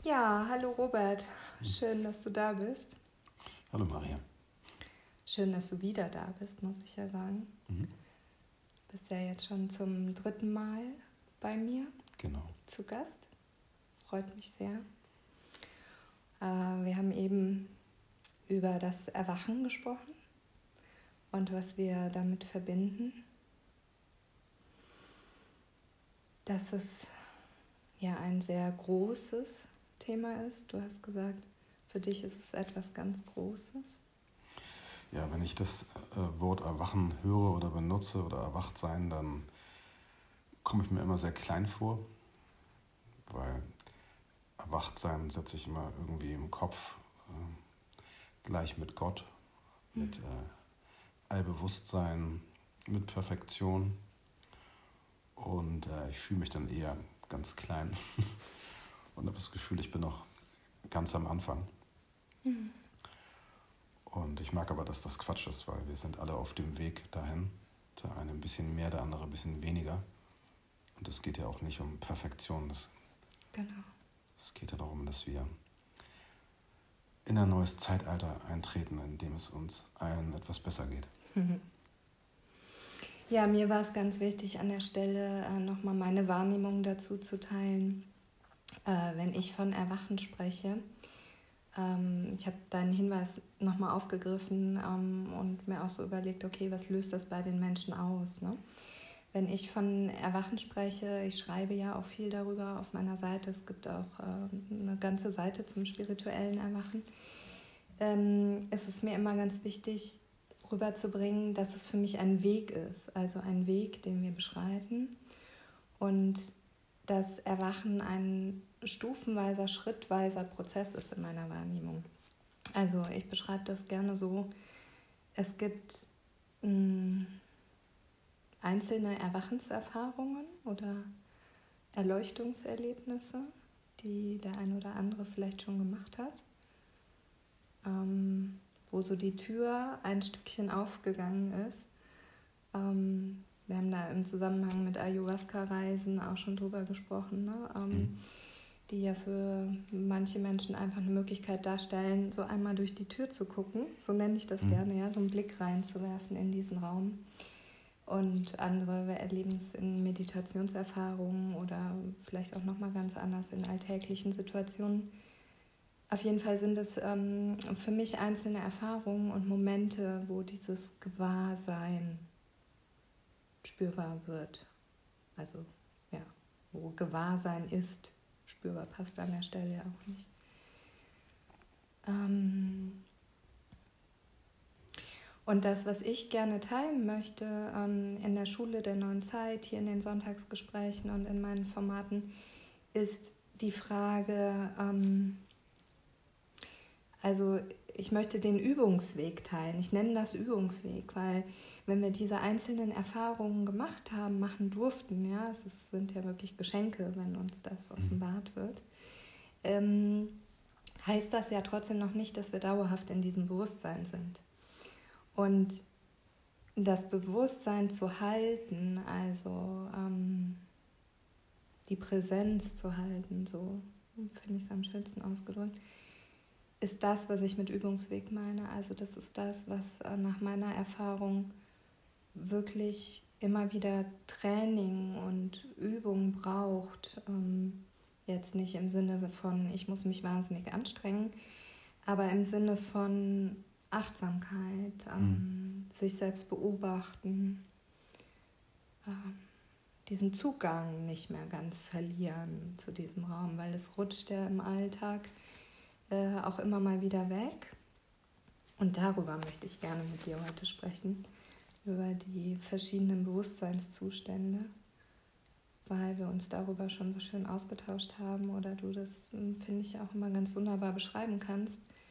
Ja, hallo Robert. Schön, dass du da bist. Hallo Maria. Schön, dass du wieder da bist, muss ich ja sagen. Mhm. Bist ja jetzt schon zum 3. Mal bei mir Genau. zu Gast. Freut mich sehr. Wir haben eben über das Erwachen gesprochen und was wir damit verbinden. Dass es ja ein sehr großes Thema ist. Du hast gesagt, für dich ist es etwas ganz Großes. Ja, wenn ich das Wort Erwachen höre oder benutze oder erwacht sein, dann komme ich mir immer sehr klein vor, weil erwacht sein setze ich immer irgendwie im Kopf gleich mit Gott, mit Allbewusstsein, mit Perfektion und ich fühle mich dann eher ganz klein und habe das Gefühl, ich bin noch ganz am Anfang. Mhm. Und ich merke aber, dass das Quatsch ist, weil wir sind alle auf dem Weg dahin. Der eine ein bisschen mehr, der andere ein bisschen weniger. Und es geht ja auch nicht um Perfektion. Genau. Es geht ja darum, dass wir in ein neues Zeitalter eintreten, in dem es uns allen etwas besser geht. Mhm. Ja, mir war es ganz wichtig, an der Stelle nochmal meine Wahrnehmung dazu zu teilen, wenn ich von Erwachen spreche. Ich habe deinen Hinweis nochmal aufgegriffen und mir auch so überlegt, okay, was löst das bei den Menschen aus? Ne? Wenn ich von Erwachen spreche, ich schreibe ja auch viel darüber auf meiner Seite. Es gibt auch eine ganze Seite zum spirituellen Erwachen. Es ist mir immer ganz wichtig, rüberzubringen, dass es für mich ein Weg ist, also ein Weg, den wir beschreiten und das Erwachen ein stufenweiser, schrittweiser Prozess ist in meiner Wahrnehmung. Also ich beschreibe das gerne so, es gibt einzelne Erwachenserfahrungen oder Erleuchtungserlebnisse, die der ein oder andere vielleicht schon gemacht hat, wo so die Tür ein Stückchen aufgegangen ist. Wir haben da im Zusammenhang mit Ayahuasca-Reisen auch schon drüber gesprochen, ne? Die ja für manche Menschen einfach eine Möglichkeit darstellen, so einmal durch die Tür zu gucken, so nenne ich das gerne, ja, so einen Blick reinzuwerfen in diesen Raum. Und andere erleben es in Meditationserfahrungen oder vielleicht auch nochmal ganz anders in alltäglichen Situationen. Auf jeden Fall sind es für mich einzelne Erfahrungen und Momente, wo dieses Gewahrsein spürbar wird. Also ja, wo Gewahrsein ist, spürbar passt an der Stelle auch nicht. Und das, was ich gerne teilen möchte in der Schule der neuen Zeit, hier in den Sonntagsgesprächen und in meinen Formaten, ist die Frage, also ich möchte den Übungsweg teilen. Ich nenne das Übungsweg, weil wenn wir diese einzelnen Erfahrungen gemacht haben, machen durften, ja, sind ja wirklich Geschenke, wenn uns das offenbart wird, heißt das ja trotzdem noch nicht, dass wir dauerhaft in diesem Bewusstsein sind. Und das Bewusstsein zu halten, also die Präsenz zu halten, so finde ich es am schönsten ausgedrückt, ist das, was ich mit Übungsweg meine. Also das ist das, was nach meiner Erfahrung wirklich immer wieder Training und Übung braucht. Jetzt nicht im Sinne von, ich muss mich wahnsinnig anstrengen, aber im Sinne von Achtsamkeit, sich selbst beobachten, diesen Zugang nicht mehr ganz verlieren zu diesem Raum, weil es rutscht ja im Alltag auch immer mal wieder weg. Und darüber möchte ich gerne mit dir heute sprechen, über die verschiedenen Bewusstseinszustände, weil wir uns darüber schon so schön ausgetauscht haben oder du das, finde ich, auch immer ganz wunderbar beschreiben kannst,